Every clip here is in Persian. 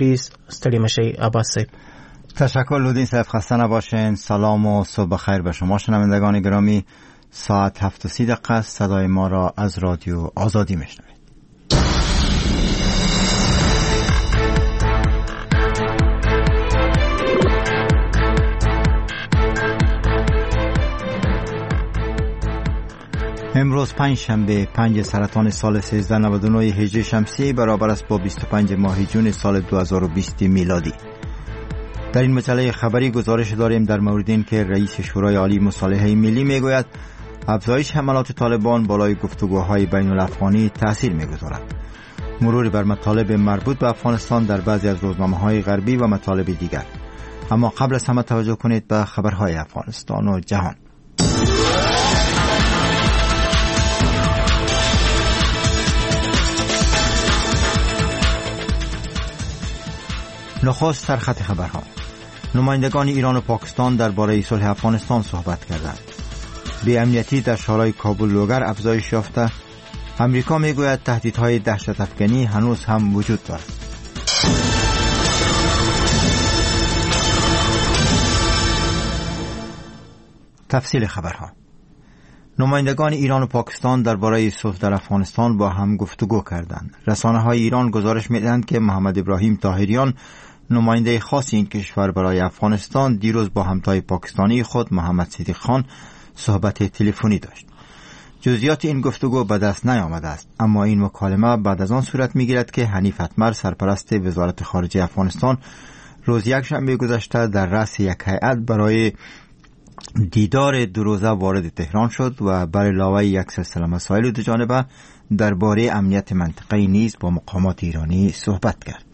حافظ. ستړي مشي عباس صاحب. تشکر لودین صاحب، خسته نباشین. سلام و صبح بخیر به شما شنوندگان گرامی. ساعت 7:30 صدای ما را از رادیو آزادی میشنوید. امروز پنجشنبه 5 سرطان سال 1399 هجری شمسی برابر است با 25 ماه جون سال 2020 میلادی. در این مجله خبری گزارش داریم در مورد این که رئیس شورای عالی مصالحه ملی میگوید افزایش حملات طالبان بالای گفتگوهای بین الافغانی تأثیر میگذارد. مروری بر مطالب مربوط به افغانستان در بعضی از روزنامه‌های غربی و مطالب دیگر. اما قبل از همه توجه کنید به خبرهای افغانستان و جهان. نخست در خط خبرها. نمایندگان ایران و پاکستان درباره صلح افغانستان صحبت کردند. بی امنیتی در شورای کابل لوگر افزایش یافته. امریکا میگوید تهدیدهای دهشت افکنی هنوز هم وجود دارد. تفصیل خبرها. نمایندگان ایران و پاکستان درباره صلح در افغانستان با هم گفتگو کردند. رسانه‌های ایران گزارش می‌دهند که محمد ابراهیم طاهریان نماینده خاص این کشور برای افغانستان دیروز با همتای پاکستانی خود محمد صدیق خان صحبت تلفنی داشت. جزئیات این گفتگو به دست نیامده است، اما این مکالمه بعد از آن صورت می‌گیرد که حنیف اتمر سرپرست وزارت خارجه افغانستان روز یکشنبه گذشته در رأس یک هیئت برای دیدار دو روزه وارد تهران شد و بر علاوه یک سلسله مسائل دوجانبه درباره امنیت منطقه‌ای نیز با مقامات ایرانی صحبت کرد.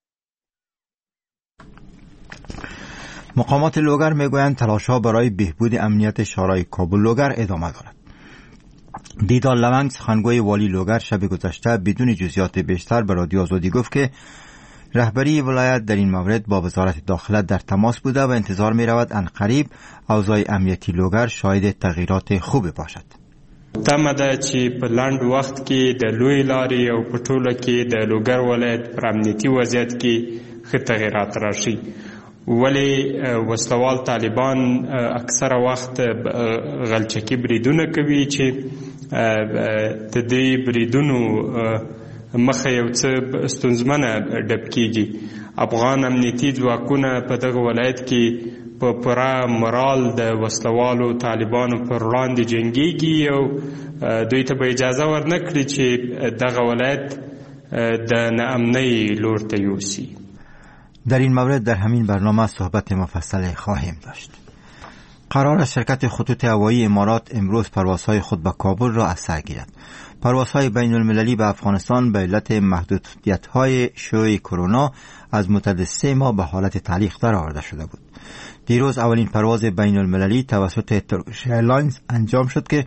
مقامات لوگر میگویند تلاش‌ها برای بهبود امنیت شورای کابل لوگر ادامه دارد. دیدار لونگ سخنگوی والی لوگر شب گذشته بدون جزئیات بیشتر به رادیو آزادی گفت که رهبری ولایت در این مورد با وزارت داخله در تماس بوده و انتظار می رود عنقریب اوضاع امنیتی لوگر شاهد تغییرات خوب باشد. تمه ده چې په لنډ وخت کې د لوی لارې او په ټوله کې د لوګر ولایت پر امنیتي وضعیت کې ښه تغییرات راشي. ولی وسلوال طالبان اکثر وخت غلچکی بریدونه کوي چې د دې بریدونو مخه یو څه ستونزمنه ډب کیږي. افغان امنیتي ځواکونه په دغه ولایت کې په پوره مرال د وسلوالو طالبانو پر وړاندې جنګیږي او دوی ته به اجازه ورنکړي چې دغه ولایت د ناامنۍ لور ته یوسي. در این مورد در همین برنامه صحبت مفصل خواهیم داشت. قرار است شرکت خطوط هوایی امارات امروز پروازهای خود به کابل را از سر گیرد. پروازهای بین المللی به افغانستان به علت محدودیت‌های شیوع کرونا از مدت 3 ماه به حالت تعلیق در آورده شده بود. دیروز اولین پرواز بین المللی توسط ترکیش ایرلاینز انجام شد که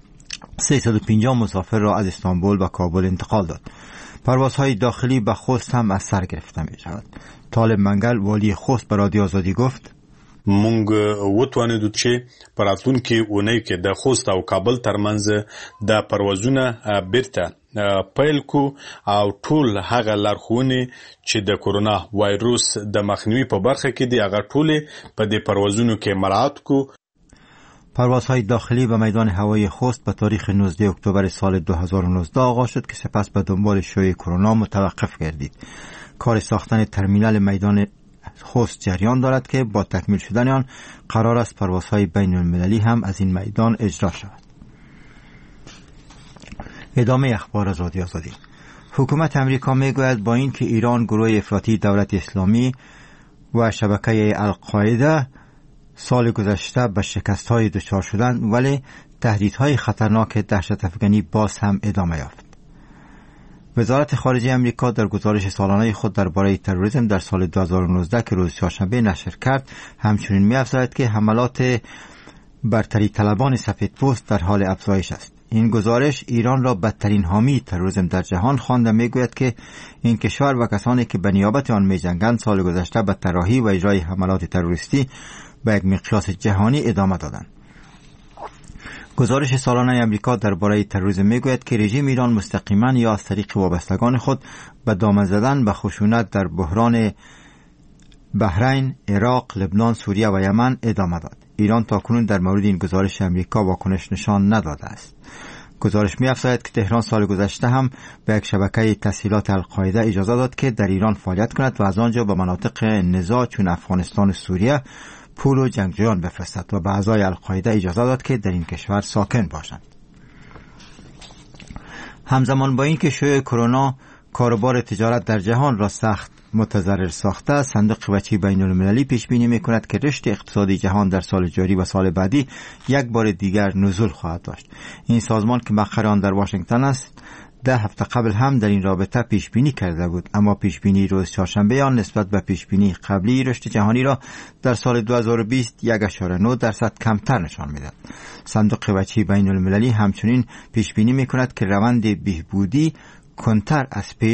350 مسافر را از استانبول به کابل انتقال داد. پروازهای داخلی به خوست هم از سر گرفته می شود. طالب منگل والی خوست به رادیو آزادی گفت مونږ وتوانیدو چې په راتلونکي اونۍ کې د خوست او کابل ترمنځ د پروازونه بیرته پیل کو او ټول هغه لارښوونې چې د کرونا وایروس د مخنیوي په برخه کې دی هغه ټول په دې پروازونو کې مراعات کو. پروازهای داخلی به میدان هوایی خوست به تاریخ 19 اکتبر سال 2019 آغاز شد که سپس به دنبال شیوع کرونا متوقف گردید. کار ساختن ترمینال میدان خوست جریان دارد که با تکمیل شدن آن قرار است پروازهای بین المللی هم از این میدان اجرا شود. ادامه اخبار از رادیو آزادی. حکومت امریکا میگوید با اینکه ایران گروه افراطی دولت اسلامی و شبکه القاعده سال گذشته به شکست‌های دچار شدند، ولی تهدیدهای خطرناک دهشت افکنی باز هم ادامه یافت. وزارت خارجه امریکا در گزارش سالانه خود درباره تروریسم در سال 2019 که روز چهارشنبه نشر کرد همچنین می‌افزاید که حملات برتری طلبان سفیدپوست در حال افزایش است. این گزارش ایران را بدترین حامی تروریسم در جهان خواند و میگوید که این کشور و کسانی که به نیابت آن می‌جنگند سال گذشته به طراحی و اجرای حملات تروریستی به یک مقیاس جهانی ادامه دادند. گزارش سالانه امریکا درباره تروریسم میگوید که رژیم ایران مستقیما یا از طریق وابستگان خود به دامن زدن به خشونت در بحران بحرین، عراق، لبنان، سوریه و یمن ادامه داد. ایران تاکنون در مورد این گزارش امریکا واکنش نشان نداده است. گزارش می‌افزاید که تهران سال گذشته هم به یک شبکه تسهیلات القاعده اجازه داد که در ایران فعالیت کند و از آنجا به مناطق نزاع چون افغانستان و سوریه پول و جنگجویان بفرستد و به اعضای القاعده اجازه داد که در این کشور ساکن باشند. همزمان با اینکه شیوع کرونا کاروبار تجارت در جهان را سخت متضرر ساخته، صندوق بچه بین المللی پیش بینی می‌کند که رشد اقتصادی جهان در سال جاری و سال بعدی یک بار دیگر نزول خواهد داشت. این سازمان که مقر آن در واشنگتن است 10 هفته قبل هم در این رابطه پیش بینی کرده بود، اما پیش بینی روز چهارشنبه آن نسبت به پیش بینی قبلی رشد جهانی را در سال 2020 1.9% کمتر نشان می‌دهد. صندوق بچه بین المللی همچنین پیش بینی می‌کند که روند بهبودی کمتر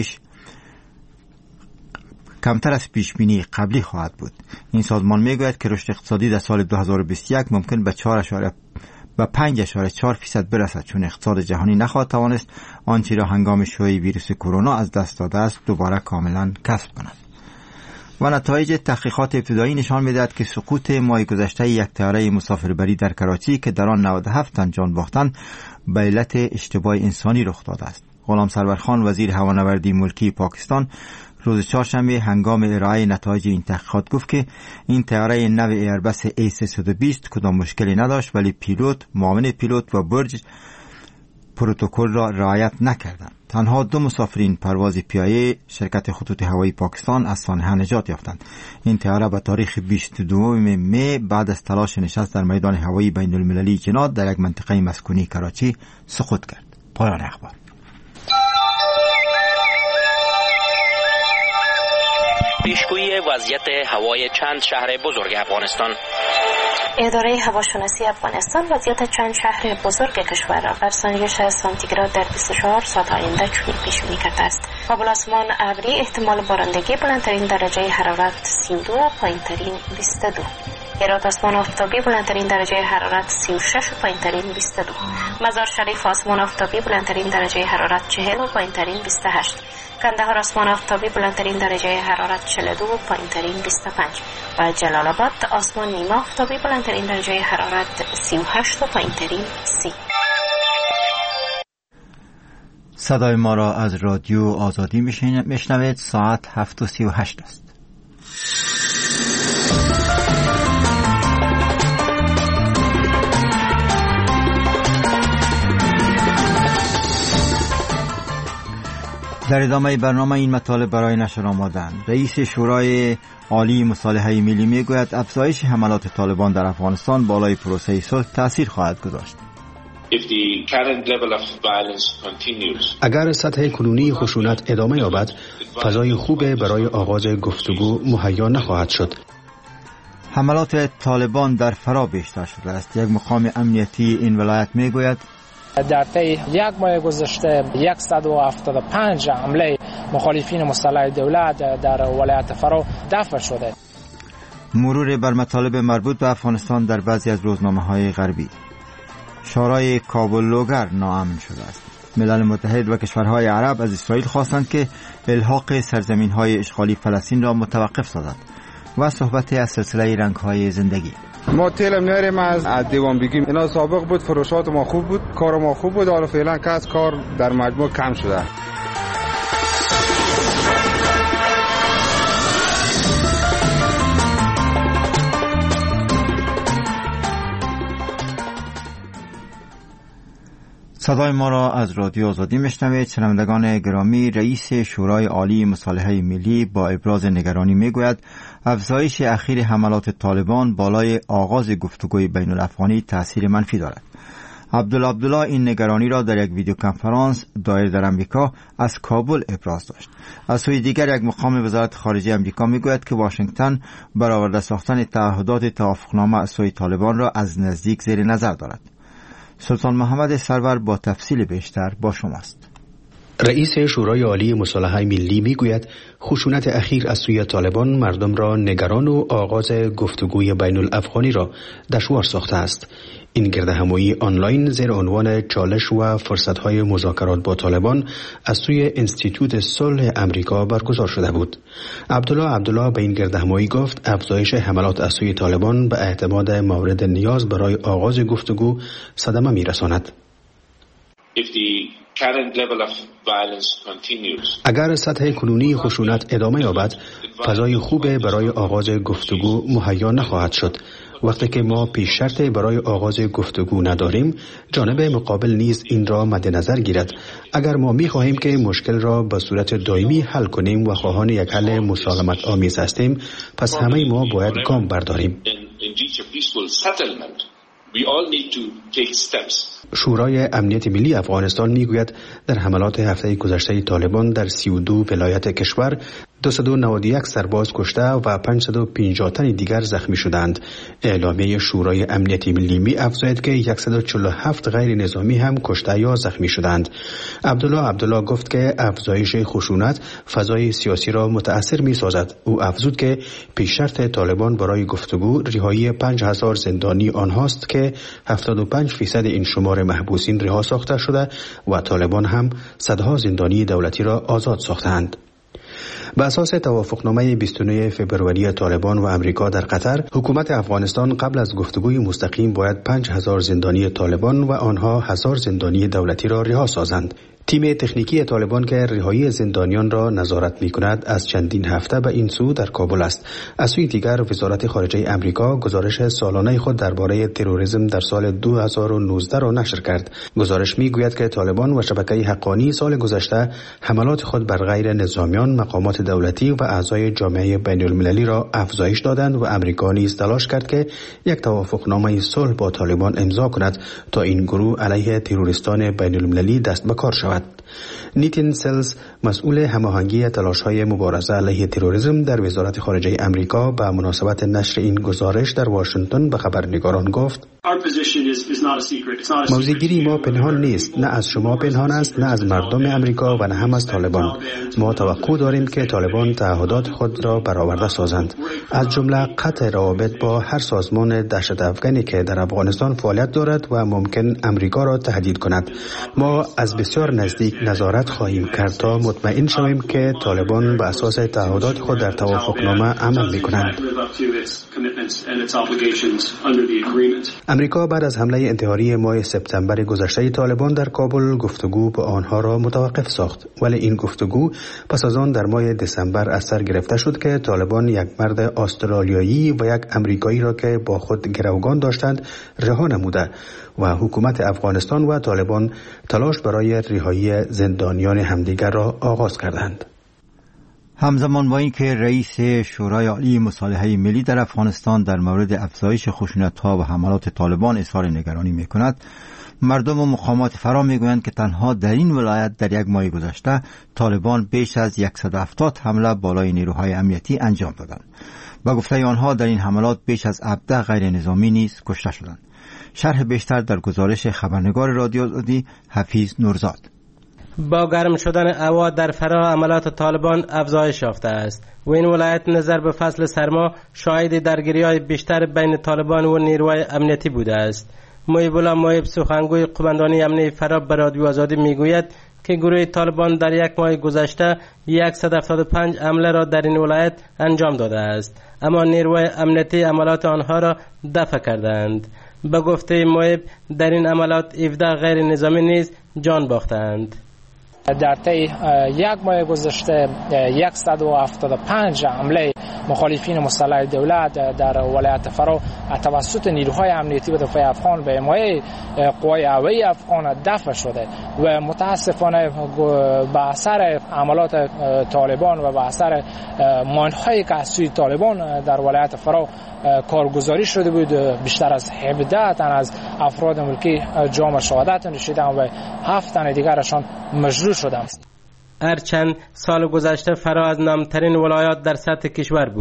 از پیش بینی قبلی خواهد بود. این سازمان میگوید که رشد اقتصادی در سال 2021 ممکن به 5.4% برسد، چون اقتصاد جهانی نخواهد توانست آنچه را هنگام شیوع ویروس کرونا از دست داده است دوباره کاملا کسب کند. و نتایج تحقیقات ابتدایی نشان می‌دهد که سقوط ماه گذشته یک طیاره مسافربری در کراچی که در آن 97 تن جان باختند به علت اشتباه انسانی رخ داده است. غلام سرور خان وزیر هوانوردی ملکی پاکستان روز چهارشنبه هنگام ارائه نتایج این تحقیقات گفت که این طیاره نو ایربس A320 کدام مشکلی نداشت، ولی پیلوت، معاون پیلوت و برج پروتکل را رعایت نکردند. تنها 2 مسافرین پرواز PIA شرکت خطوط هوایی پاکستان از سانحه نجات یافتند. این طیاره به تاریخ 22 می بعد از تلاش نشست در میدان هوایی بین المللی جناد در یک منطقه مسکونی کراچی سقوط کرد. پایان اخبار. پیشگویی وضعیت هوای چند شهر بزرگ افغانستان. اداره هواشناسی افغانستان وضعیت چند شهر بزرگ کشور را بر سنجش سانتیگراد در 24 ساعت آینده چنین پیش بینی کرده است: کابل آسمان ابری، احتمال بارندگی، بلندترین درجه حرارت 32، پایینترین 22. هرات آسمان آفتابی، بلندترین درجه حرارت 36 و پایینترین 22. مزار شریف آسمان آفتابی، بلندترین درجه حرارت 40 و پایینترین 28. کندهار آسمان آفتابی، بلندترین درجه حرارت 42 و پایینترین 25. و جلال آباد آسمان نیمه آفتابی، بلندترین درجه حرارت 38 و پایینترین 30. صدای ما را از رادیو آزادی میشنوید. ساعت 7:38 است. در ادامه برنامه این مطالب برای نشر آمدند. رئیس شورای عالی مصالحه ملی میگوید افزایش حملات طالبان در افغانستان بالای پروسه صلح تأثیر خواهد گذاشت. اگر سطح کنونی خشونت ادامه یابد، فضای خوب برای آغاز گفتگو مهیا نخواهد شد. حملات طالبان در فرا بیشتر شده است. یک مقام امنیتی این ولایت میگوید در طی یک ماه گذشته 175 حمله مخالفین مسلح دولت در ولایت فرا دفع شده. مرور بر مطالب مربوط به افغانستان در بعضی از روزنامه‌های غربی. شورای کابل لوگر ناامن شده است. ملل متحد و کشورهای عرب از اسرائیل خواستند که الحاق سرزمین‌های اشغالی فلسطین را متوقف سازد. و صحبت از سلسله رنگ‌های زندگی. ما تیلم نریم از دیوان بگیم. اینا سابق بود، فروشات ما خوب بود، کار ما خوب بود، حالا فعلا کس کار در مجموع کم شده. صدای ما را از رادیو آزادی میشنوید. شنوندگان گرامی، رئیس شورای عالی مصالحه ملی با ابراز نگرانی میگوید افزایش اخیر حملات طالبان بالای آغاز گفتگوی بین الافغانی تأثیر منفی دارد. عبدالله این نگرانی را در یک ویدیو کنفرانس دایر در امریکا از کابل ابراز داشت. از سوی دیگر یک مقام وزارت خارجه امریکا میگوید که واشنگتن برآورده ساختن تعهدات توافقنامه از سوی طالبان را از نزدیک زیر نظر دارد. سلطان محمد سرور با تفصیل بیشتر با شماست. رئیس شورای عالی مصالحه ملی میگوید خشونت اخیر از سوی طالبان مردم را نگران و آغاز گفتگوی بین الافغانی را دشوار ساخته است. این گردهمایی آنلاین زیر عنوان چالش و فرصت‌های مذاکرات با طالبان از سوی انستیتوت صلح امریکا برگزار شده بود. عبدالله به این گردهمایی گفت افزایش حملات از سوی طالبان به اعتماد مورد نیاز برای آغاز گفتگو صدمه می‌رساند. اگر سطح کنونی خشونت ادامه یابد، فضای خوب برای آغاز گفتگو مهیا نخواهد شد. وقتی که ما پیش شرط برای آغاز گفتگو نداریم، جانب مقابل نیز این را مد نظر گیرد. اگر ما می خواهیم که مشکل را به صورت دائمی حل کنیم و خواهان یک حل مسالمت آمیز هستیم، پس همه ما باید گام برداریم. شورای امنیت ملی افغانستان میگوید در حملات هفته گذشته طالبان در 32 ولایت کشور 291 سرباز کشته و 550 تن دیگر زخمی شدند. اعلامیه شورای امنیت ملی می افزاید که 147 غیر نظامی هم کشته یا زخمی شدند. عبدالله گفت که افزایش خشونت فضای سیاسی را متاثر می سازد. او افزود که پیش شرط طالبان برای گفتگو رهایی 5000 زندانی آنهاست که 75% این شمار محبوسین رها ساخته شده و طالبان هم صدها زندانی دولتی را آزاد ساختند. به اساس توافقنامه 29 فوریه طالبان و امریکا در قطر، حکومت افغانستان قبل از گفتگوی مستقیم باید 5000 زندانی طالبان و آنها 1000 زندانی دولتی را رها سازند. تیم تکنیکی طالبان که رهایی زندانیان را نظارت می‌کند از چندین هفته به این سو در کابل است. از سوی دیگر وزارت خارجه امریکا گزارش سالانه خود درباره تروریسم در سال 2019 را نشر کرد. گزارش می‌گوید که طالبان و شبکه حقانی سال گذشته حملات خود بر غیر نظامیان، مقامات دولتی و اعضای جامعه بین‌المللی را افزایش دادند و امریکا نیز تلاش کرد که یک توافقنامه صلح با طالبان امضا کند تا این گروه علیه تروریستان بین‌المللی دست به کار شود. نیتین سلز، مسئول هماهنگی تلاش‌های مبارزه علیه تروریسم در وزارت خارجه امریکا، به مناسبت نشر این گزارش در واشنگتن به خبرنگاران گفت: موضع‌گیری ما پنهان نیست، نه از شما پنهان است، نه از مردم امریکا و نه هم از طالبان. ما توقع داریم که طالبان تعهدات خود را برآورده سازند، از جمله قطع روابط با هر سازمان دهشت افغانی که در افغانستان فعالیت دارد و ممکن امریکا را تهدید کند. ما از بسیار نزدیک نظارت خواهیم کرد تا مطمئن شویم که طالبان به اساس تعهدات خود در توافقنامه عمل می‌کنند. امریکا بعد از حمله انتحاری ماه سپتامبر گذشته طالبان در کابل گفتگو با آنها را متوقف ساخت، ولی این گفتگو پس از آن در ماه دسامبر از سر گرفته شد که طالبان یک مرد استرالیایی و یک امریکایی را که با خود گروگان داشتند رها نموده و حکومت افغانستان و طالبان تلاش برای رهایی زندانیان همدیگر را آغاز کردند. همزمان با این که رئیس شورای عالی مصالحه ملی در افغانستان در مورد افزایش خشونت‌ها و حملات طالبان اظهار نگرانی می‌کند، مردم و مقامات فرا می‌گویند که تنها در این ولایت در یک ماه گذشته طالبان بیش از 170 حمله بالای نیروهای امنیتی انجام دادند. با گفته آنها در این حملات بیش از 17 غیر نظامی نیز کشته شدند. شرح بیشتر در گزارش خبرنگار رادیو آزادی حفیظ نورزاد. با گرم شدن هوا در فرا حملات طالبان افزایش یافته است و این ولایت نظر به فصل سرما شاهد درگیری‌های بیشتر بین طالبان و نیروهای امنیتی بوده است. محیب الله محیب، سخنگوی قماندانی امنیتی فرا به رادیو آزادی میگوید که گروه طالبان در یک ماه گذشته 175 حمله را در این ولایت انجام داده است، اما نیروهای امنیتی حملات آنها را دفع کردند. به گفته محیب در این حملات 17 غیر نظامی نیز جان باختند. در طی یک ماه گذشته 175 حمله مخالفین مسلح دولت در ولایت فرا توسط نیروهای امنیتی و دفاع افغان به حمایت قوای هوایی افغان دفع شده و متاسفانه به اثر عملات طالبان و به اثر مانع‌هایی که از سوی طالبان در ولایت فرا کارگزاری شده بود، بیشتر از 17 تن از افراد ملکی جام شهادت نوشیدند و 7 تن دیگرشان مجروح شدند. هرچند سال گذشته فرا از نامترین ولایات در سطح کشور بود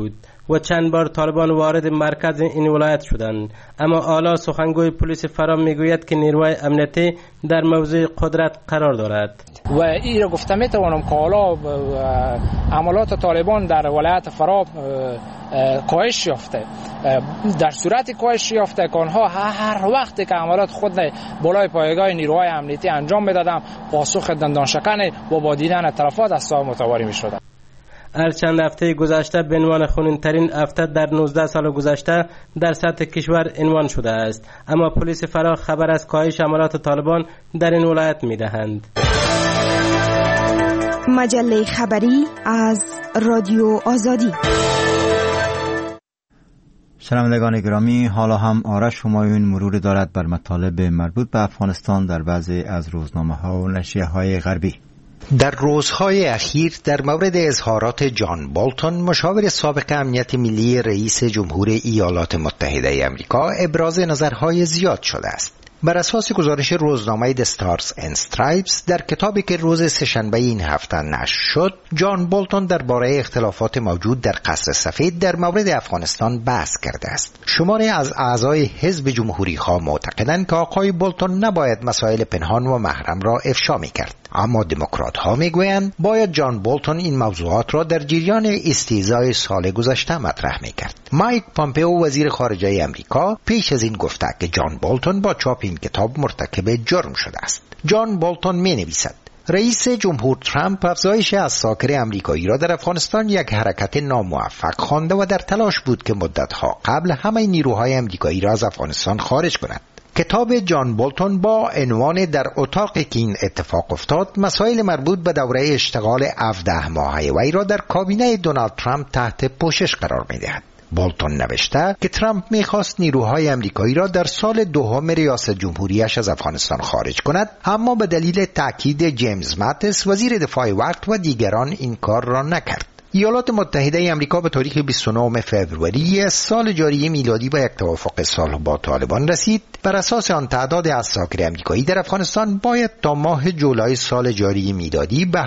و چند بار طالبان وارد مرکز این ولایت شدند. اما آلا سخنگوی پلیس فرا میگوید که نیروهای امنیتی در موضع قدرت قرار دارد و این را گفته میتوانم که حالا عملات طالبان در ولایت فرا کاهش یافته. در صورت کاهش یافته که آنها هر وقتی که عملات خود بالای پایگاه نیروهای امنیتی انجام میدادند پاسخ دندان شکن و با دیدن تلفات از صاحب متواری میشدند. هر چند هفته گذشته به عنوان خونین‌ترین هفته در 19 سال گذشته در سطح کشور عنوان شده است، اما پلیس فرا خبر از کاهش عملات طالبان در این ولایت میدهند. مجله خبری از رادیو آزادی. شنوندگان گرامی، حالا هم آرش همایون مرور دارد بر مطالب مربوط به افغانستان در بعضی از روزنامه‌ها و نشریه‌های غربی. در روزهای اخیر در مورد اظهارات جان بولتون مشاور سابق امنیت ملی رئیس جمهور ایالات متحده آمریکا ابراز نظرهای زیاد شده است. بر اساس گزارش روزنامه The Stars and Stripes در کتابی که روز سه‌شنبه این هفته نشر شد، جان بولتون درباره اختلافات موجود در قصر سفید در مورد افغانستان بحث کرده است. شماری از اعضای حزب جمهوری‌خواه معتقدند که آقای بولتون نباید مسائل پنهان و محرم را افشا می‌کرد، اما دموکرات‌ها می‌گویند باید جان بولتون این موضوعات را در جریان استهزای سال گذشته مطرح می‌کرد. مایک پامپئو وزیر خارجه آمریکا پیش از این گفته که جان بولتون با چاپ این کتاب مرتکب جرم شده است. جان بولتون می‌نویسد رئیس جمهور ترامپ افزایش عساکر آمریکایی را در افغانستان یک حرکت ناموفق خوانده و در تلاش بود که مدت‌ها قبل همه نیروهای آمریکایی را از افغانستان خارج کند. کتاب جان بولتون با عنوان در اتاقی که این اتفاق افتاد مسائل مربوط به دوره اشتغال 17 ماهه وی را در کابینه دونالد ترامپ تحت پوشش قرار می‌دهد. بولتون نوشته که ترامپ می‌خواست نیروهای آمریکایی را در سال دوم ریاست جمهوریش از افغانستان خارج کند، اما به دلیل تاکید جیمز ماتیس وزیر دفاع وقت و دیگران این کار را نکرد. ایالات متحده آمریکا به تاریخ 29 فوریه سال جاری میلادی به یک توافق صلح با طالبان رسید. بر اساس آن تعداد عساکر آمریکایی در افغانستان باید تا ماه جولای سال جاری میلادی به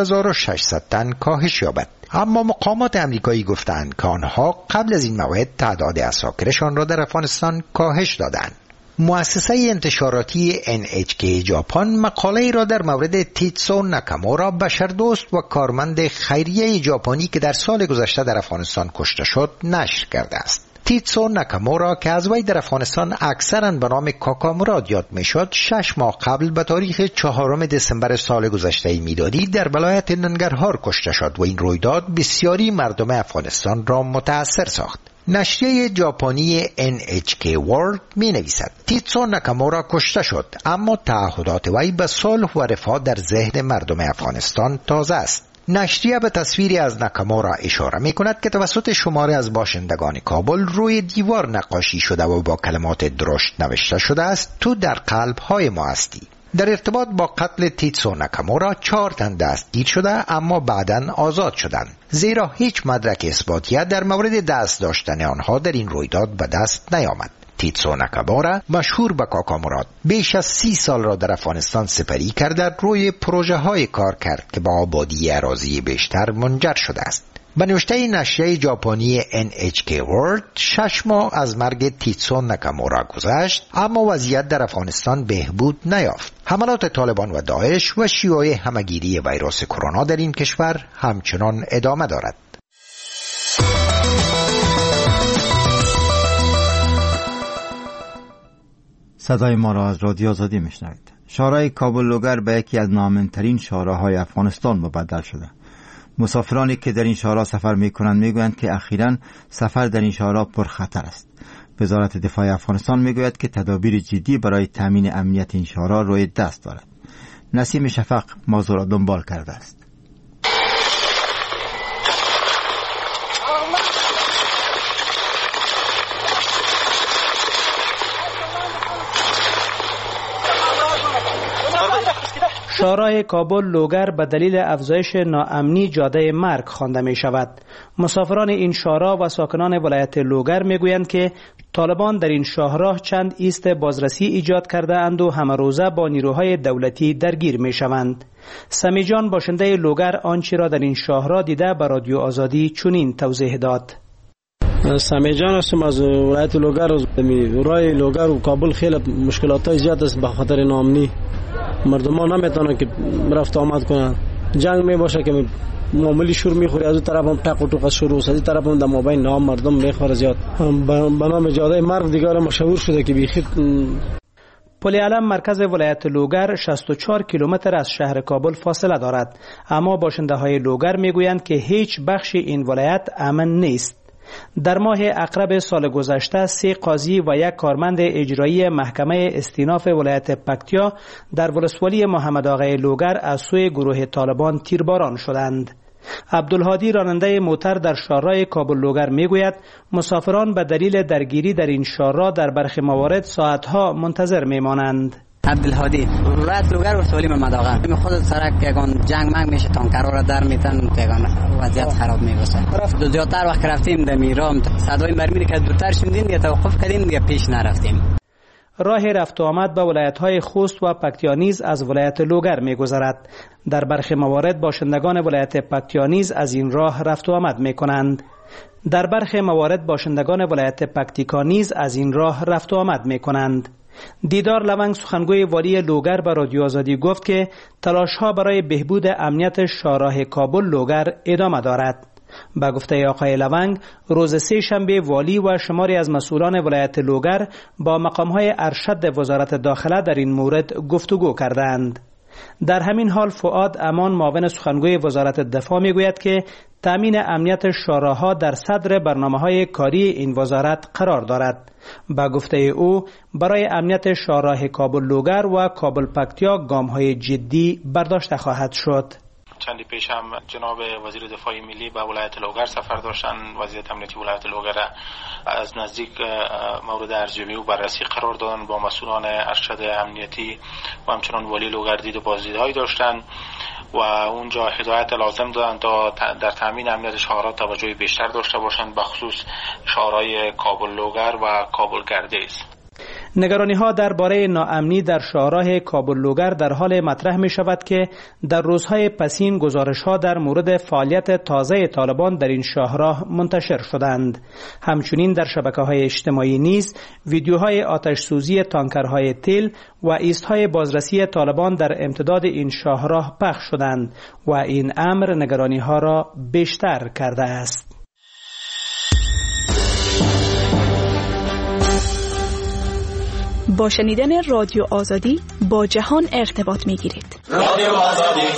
8600 تن کاهش یابد. اما مقامات آمریکایی گفتند که آنها قبل از این موعد تعداد عساکرشان را در افغانستان کاهش دادند. مؤسسه انتشاراتی NHK ژاپن مقاله را در مورد تیتسو ناکامورا بشردوست و کارمند خیریه ژاپنی که در سال گذشته در افغانستان کشته شد نشر کرده است. تیتسو ناکامورا که از وی در افغانستان اکثرا به نام کاکاموراد یاد میشد، 6 ماه قبل به تاریخ 4 دسامبر سال گذشته میلادی در ولایت ننگرهار کشته شد و این رویداد بسیاری مردم افغانستان را متاثر ساخت. نشریه ژاپنی NHK World می نویسد تیتسو ناکامورا کشته شد، اما تعهدات وی به صلح و رفاه در ذهن مردم افغانستان تازه است. نشریه به تصویری از ناکامورا اشاره می کند که توسط شماری از باشندگان کابل روی دیوار نقاشی شده و با کلمات درشت نوشته شده است: تو در قلب های ما هستی. در ارتباط با قتل تیتسو ناکامورا 4 تن دستگیر شده اما بعداً آزاد شدند، زیرا هیچ مدرک اثباتیه در مورد دست داشتن آنها در این رویداد به دست نیامد. تیتسو ناکامورا مشهور به کاکاموراد بیش از 30 سال را در افغانستان سپری کرده روی پروژه های کار کرد که با آبادی اراضی بیشتر منجر شده است. به نوشته نشریه ژاپنی NHK World 6 ماه از مرگ تیتسو ناکامورا گذشت اما وضعیت در افغانستان بهبود نیافت. حملات طالبان و داعش و شیوع همهگیری ویروس کرونا در این کشور همچنان ادامه دارد. صدای ما را از رادیو آزادی میشنوید. شهرهای کابل لوگر به یکی از نامن‌ترین شهرهای افغانستان مبدل شده. مسافرانی که در این شهرها سفر می‌کنند می‌گویند که اخیراً سفر در این شهرها پرخطر است. وزارت دفاع افغانستان می‌گوید که تدابیر جدی برای تامین امنیت این شهرها روی دست دارد. نسیم شفق موضوع را دنبال کرده است. شهرهای کابل لوگر به دلیل افزایش ناامنی جاده مرگ خوانده می شود. مسافران این شهرها و ساکنان ولایت لوگر می گویند که طالبان در این شهرها چند ایست بازرسی ایجاد کرده اند و همه روزه با نیروهای دولتی درگیر می شوند. سمیجان باشنده لوگر آنچه را در این شهرها دیده به رادیو آزادی چنین توضیح داد. سمیع جان هستم از ولایت لوگر. راه لوگر و کابل خیلی مشکلات زیاد است به خاطر ناامنی. مردم ها نمیتونن که رفت آمد کنن. جنگ می باشه که معاملی شور میخوری، از اون طرف هم ټق و ټوق شروع است، از این طرف هم د مابین نام مردم میخوره زیاد. به نام جاده مرگ دیگر مشهور شده که بیخی. پل علم مرکز ولایت لوگر 64 کیلومتر از شهر کابل فاصله دارد، اما باشنده های لوگر میگویند که هیچ بخشی این ولایت امن نیست. در ماه اقرب سال گذشته 3 قاضی و 1 کارمند اجرایی محکمه استیناف ولایت پکتیا در ولسوالی محمد آقای لوگر از سوی گروه طالبان تیرباران شدند. عبدالهادی راننده موتر در شاهراه کابل لوگر میگوید مسافران به دلیل درگیری در این شاهراه در برخی موارد ساعتها منتظر میمانند. عبدالهادی ولایت لوگر و سوالی محمد آقا می خود سرک یگان جنگ منگ میشه تانکرها را در میتن یگان وضعیت خراب میبسه. زیادتر وقت رفتیم در میرام صدای مرمی که دورتر شدیم یا توقف کردیم یا پیش نرفتیم. راه رفت و آمد به ولایت‌های خوست و پکتیا نیز از ولایت لوگر می‌گذرد. در برخی موارد باشندگان ولایت پکتیا نیز از این راه رفت و آمد می‌کنند. در برخی موارد باشندگان ولایت پکتیکا نیز از این راه رفت و آمد می‌کنند. دیدار لونگ سخنگوی والی لوگر به رادیو آزادی گفت که تلاش‌ها برای بهبود امنیت شاهراه کابل لوگر ادامه دارد. با گفته آقای لونگ روز 3 شنبه والی و شماری از مسئولان ولایت لوگر با مقام‌های ارشد وزارت داخله در این مورد گفتگو کردند. در همین حال فؤاد امان معاون سخنگوی وزارت دفاع میگوید که تامین امنیت شاهراه‌ها در صدر برنامه‌های کاری این وزارت قرار دارد. با گفته او برای امنیت شاهراه کابل لوگر و کابل پکتیا گام‌های جدی برداشته خواهد شد. چندی پیش هم جناب وزیر دفاع ملی به ولایت لوگر سفر داشتن. وضعیت امنیتی ولایت لوگر از نزدیک مورد ارزیابی و بررسی قرار دادن. با مسئولان ارشد امنیتی و همچنان والی لوگر دید و بازدیدهایی داشتن و اونجا هدایت لازم دادن تا در تامین امنیت شاهراه توجه بیشتر داشته باشند، به خصوص شاهراه کابل لوگر و کابل گردیز. نگرانی‌ها درباره ناامنی در شاهراه کابل لوگر در حال مطرح می شود که در روزهای پسین گزارش‌ها در مورد فعالیت تازه طالبان در این شاهراه منتشر شدند. همچنین در شبکه‌های اجتماعی نیز ویدیوهای آتش سوزی تانکرهای تیل و ایست‌های بازرسی طالبان در امتداد این شاهراه پخش شدند و این امر نگرانی‌ها را بیشتر کرده است. با شنیدن رادیو آزادی با جهان ارتباط می‌گیرید. رادیو آزادی.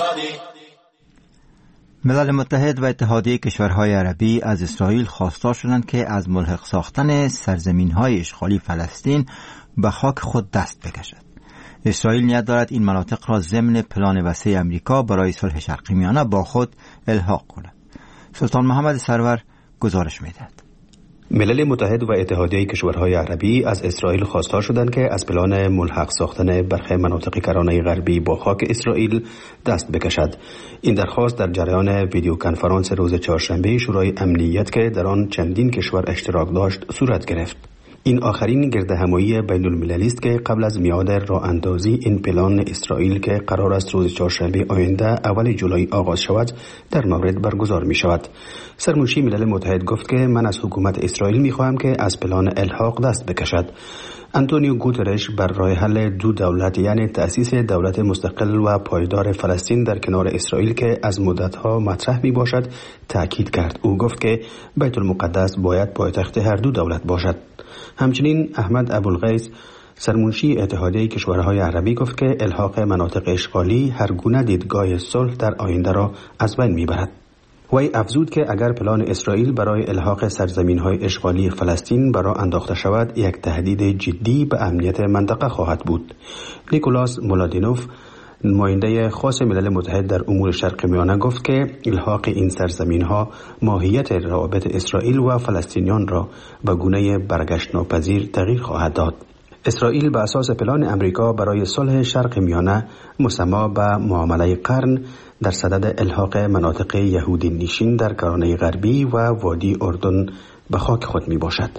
ملل متحد و اتحادیه کشورهای عربی از اسرائیل خواستار شدند که از ملحق ساختن سرزمین‌های اشغالی فلسطین به خاک خود دست بکشد. اسرائیل نیت دارد این مناطق را ضمن پلان وسیع امریکا برای صلح شرق میانه با خود الحاق کند. سلطان محمد سرور گزارش می‌دهد. ملل متحد و اتحادیه کشورهای عربی از اسرائیل خواستار شدند که از پلان ملحق ساختن برخی مناطق کرانه غربی با خاک اسرائیل دست بکشد. این درخواست در جریان ویدیو کنفرانس روز چهارشنبه شورای امنیت که در آن چندین کشور اشتراک داشت صورت گرفت. این آخرین گردهمایی بین المللی است که قبل از میعاد راه اندازی این پلان اسرائیل که قرار است روز چهارشنبه آینده اول جولای آغاز شود در مورد برگزار می شود. سرمنشی ملل متحد گفت که من از حکومت اسرائیل می خواهم که از پلان الحاق دست بکشد. آنتونیو گوترش بر راه حل دو دولت یعنی تأسیس دولت مستقل و پایدار فلسطین در کنار اسرائیل که از مدتها مطرح می باشد تأکید کرد. او گفت که بیت المقدس باید پایتخت هر دو دولت باشد. همچنین احمد ابوالغیث سرمنشی اتحادیه کشورهای عربی گفت که الحاق مناطق اشغالی هر گونه دیدگاه صلح در آینده را از بین میبرد. وی افزود که اگر پلان اسرائیل برای الحاق سرزمین‌های اشغالی فلسطین برای انداخته شود یک تهدید جدی به امنیت منطقه خواهد بود. نیکولاس مولادینوف نماینده خاص ملل متحد در امور شرق میانه گفت که الحاق این سرزمین‌ها ماهیت روابط اسرائیل و فلسطینیان را به گونه برگشت ناپذیر تغییر خواهد داد. اسرائیل به اساس پلان امریکا برای صلح شرق میانه مسمى به معامله قرن در صدد الحاق مناطق یهودی نشین در کرانه غربی و وادی اردن به خاک خود می باشد.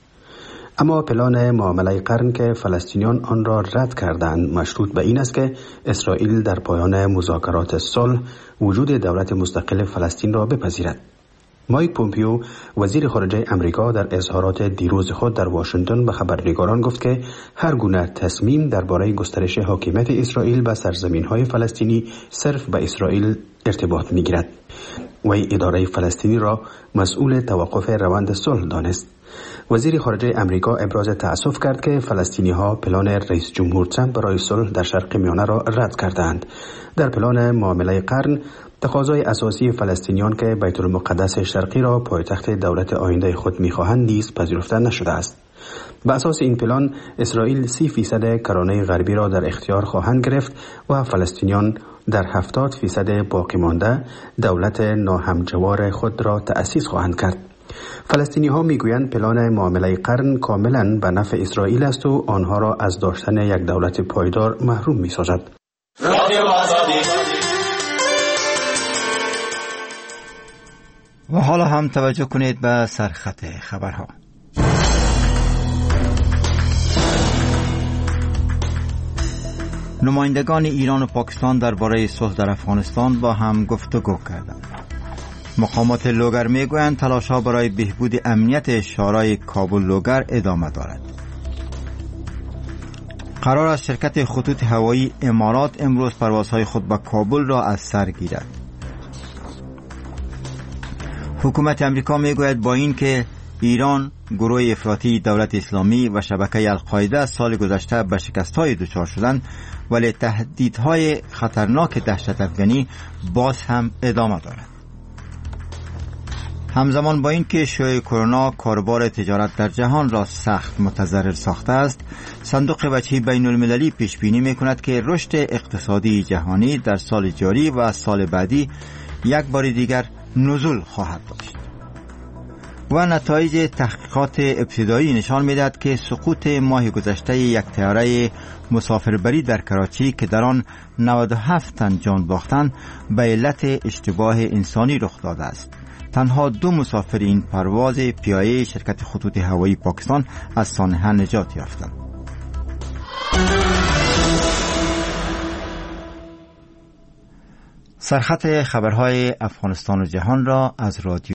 اما پلان معامله قرن که فلسطینیان آن را رد کردند مشروط به این است که اسرائیل در پایان مذاکرات صلح وجود دولت مستقل فلسطین را بپذیرد. مایک پومپیو وزیر خارجه امریکا در اظهارات دیروز خود در واشنگتن به خبرنگاران گفت که هر گونه تصمیم درباره گسترش حاکمیت اسرائیل به سرزمین‌های فلسطینی صرف به اسرائیل ارتباط می‌گیرد. وی اداره فلسطینی را مسئول توقف روند صلح دانست. وزیر خارجه امریکا ابراز تأسف کرد که فلسطینی‌ها پلان رئیس جمهور ترامپ برای صلح در شرق میانه را رد کردند. در پلان معامله قرن تقاضای اساسی فلسطینیان که بیت المقدس شرقی را پایتخت دولت آینده خود می‌خواهند نیز پذیرفته نشده است. به اساس این پلان اسرائیل 30% کرانه غربی را در اختیار خواهند گرفت و فلسطینیان در 70% باقی مانده دولت ناهمجوار خود را تأسیس خواهند کرد. فلسطینی ها میگویند پلان معامله قرن کاملا به نفع اسرائیل است و آنها را از داشتن یک دولت پایدار محروم می‌سازد. و حالا هم توجه کنید به سرخط خبرها. نمایندگان ایران و پاکستان درباره صلح در افغانستان با هم گفتگو کردند. مقامات لوگر میگویند تلاش‌ها برای بهبود امنیت شورای کابل لوگر ادامه دارد. قرار است شرکت خطوط هوایی امارات امروز پروازهای خود به کابل را از سر گیرد. حکومت امریکا میگوید با این که ایران، گروه افراطی دولت اسلامی و شبکه القاعده سال گذشته به شکست‌های دچار شدند، ولی تهدیدهای خطرناک دهشت افغانی باز هم ادامه دارد. همزمان با این که شیوع کرونا کاروبار تجارت در جهان را سخت متضرر ساخته است، صندوق بچه بین المللی پیش بینی می‌کند که رشد اقتصادی جهانی در سال جاری و سال بعدی یک بار دیگر نزول خواهد داشت. و نتایج تحقیقات ابتدایی نشان می‌دهد که سقوط ماه گذشته یک طیاره مسافربری در کراچی که در آن 97 تن جان باختند به علت اشتباه انسانی رخ داده است. تنها 2 مسافر این پرواز پیایی شرکت خطوط هوایی پاکستان از سانحه نجات یافتند. سرخط خبرهای افغانستان و جهان را از رادیو